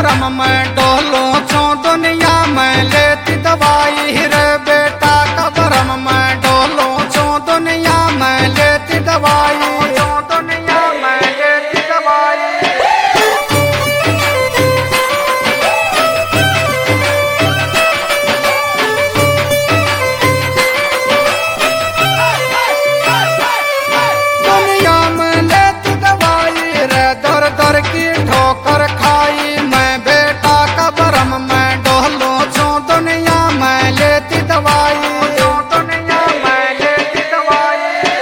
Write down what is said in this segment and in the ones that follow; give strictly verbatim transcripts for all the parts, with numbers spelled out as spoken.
भरम मैं डोलूं छू दुनिया में लेती दवाई रे बेटा का भरम मैं डोलूं छू दुनिया में लेती दवाई दुनिया में लेती दवाई। दुनिया में लेती दवाई रे दर दर की ठोकर खाई मैं बेटा का भरम मैं डोलूं छू दुनिया में लेती दवाई दुनिया में लेती दवाई।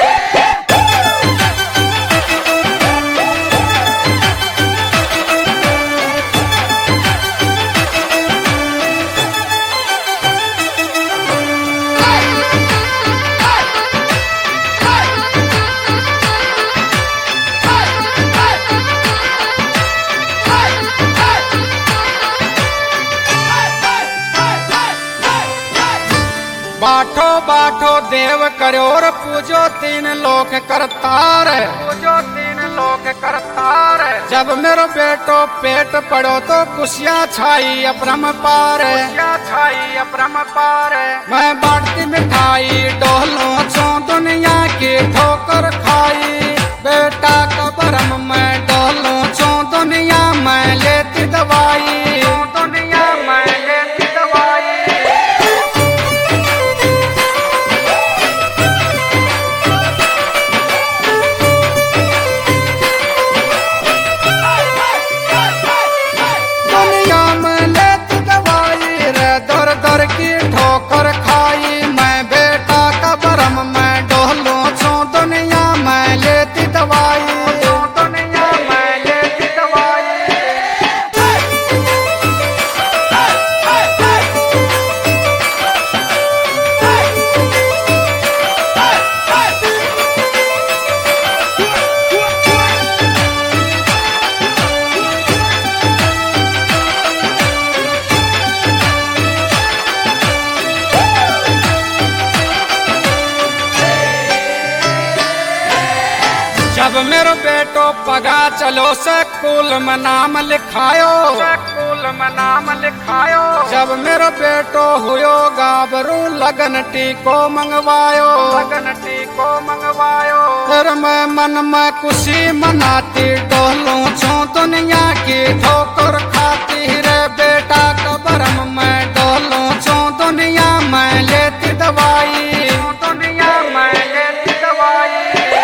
बाठो बाठो देव करो और पूजो तीन लोक करतार पूजो तीन लोक करतार। जब मेरो बेटो पेट पड़ो तो खुशियाँ छाई अपरम पार छाई अपरम पार। मैं बांटती मिठाई डोलूं छू दुनिया की ठोकर खाई बेटा का भरम मैं डोलूं छू दुनिया में लेती दवाई दुनिया में लेती दवाई। दर दर की ठोकर खाई मैं बेटा का भरम मैं डोलूं छू दुनिया में लेती दवाई दुनिया में लेती दवाई। जब मेरो बेटो पगा चलो स्कूल में नाम लिखायो स्कूल में नाम लिखायो। जब मेरो बेटो हुयो गाभरू लगन टीको मंगवायो लगन टीको मंगवायो। फिर मैं मन में खुशी मनाती डोलूं छू दुनिया की ठोकर खाती रे बेटा का भरम मैं डोलूं छू दुनिया में लेती दवाई दुनिया में लेती दवाई।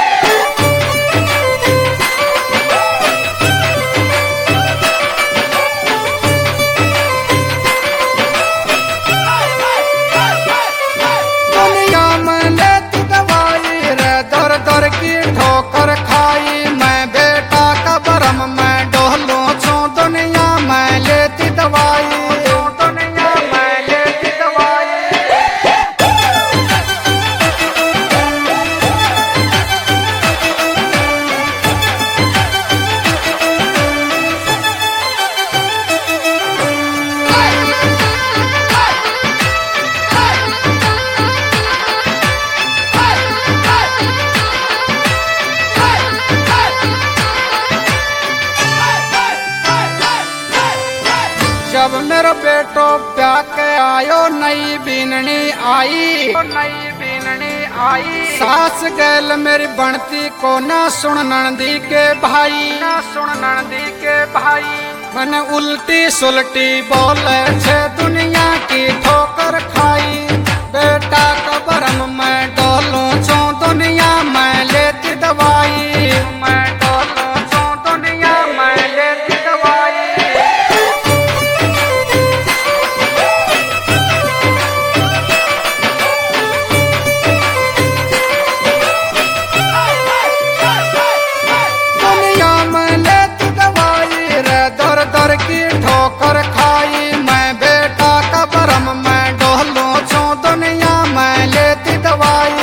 दर दर की ठोकर खाई मैं बेटा का भरम मैं डोलूं छू दुनिया में लेती दवाई दुनिया में लेती दवाई। जब मेरो बेटो ब्याह के आयो नई बीननी आई नई बीननी आई। सास गैल मेरी बनती को ना सुन नंदी के भाई ना सुन नंदी के भाई। मैंने उल्टी सुलटी बोले छे दुनिया की ठोकर खाई बेटा का भरम मैं डोलूं छू दुनिया में लेती दवाई मैं डोलूं छू दुनिया में लेती दवाई। दर दर की ठोकर खाई मैं बेटा का भरम मैं डोलूं छू दुनिया में लेती दवाई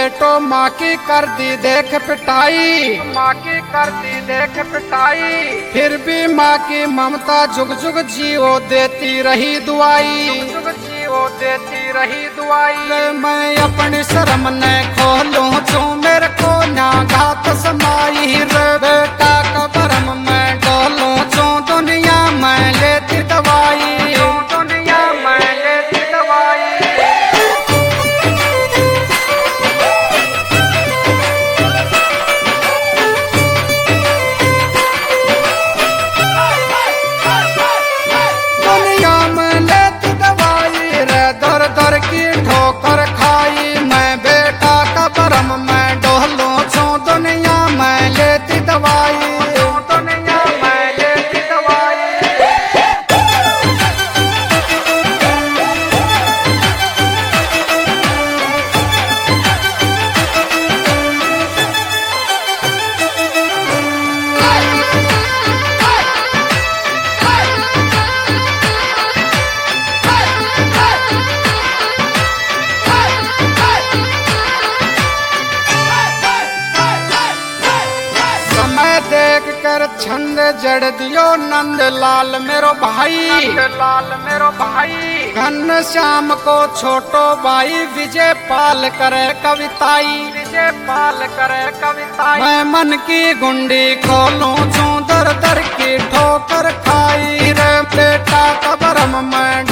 बेटो माँ की कर दी देख पिटाई, माँ की कर दी देख पिटाई। फिर भी माँ की ममता जुग जुग जियो देती रही दुआई, जुग जुग जियो देती रही दुआई। मैं अपनी शर्म न खोलूं जो मेरे को ना घात समाई रे, बेटा का भरम मैं डोलूं जो दुनिया में लेती दवाई, दुनिया में लेती दवाई। दुनिया में लेती दवाई रे, दर दर की ठोकर खाई। मैं बेटा का भरम मैं डोलूं जो दुनिया में लेती दवाई, दुनिया में लेती दवाई। समय देख कर छंद जड़ दियो नंद लाल मेरो भाई, नंद लाल मेरो भाई। घन श्याम को छोटो भाई विजय पाल करे कविताई, विजय पाल करे कविताई। मैं मन की गुंडी खोलूं जो दर दर की ठोकर खाई रे, बेटा का भरम मैं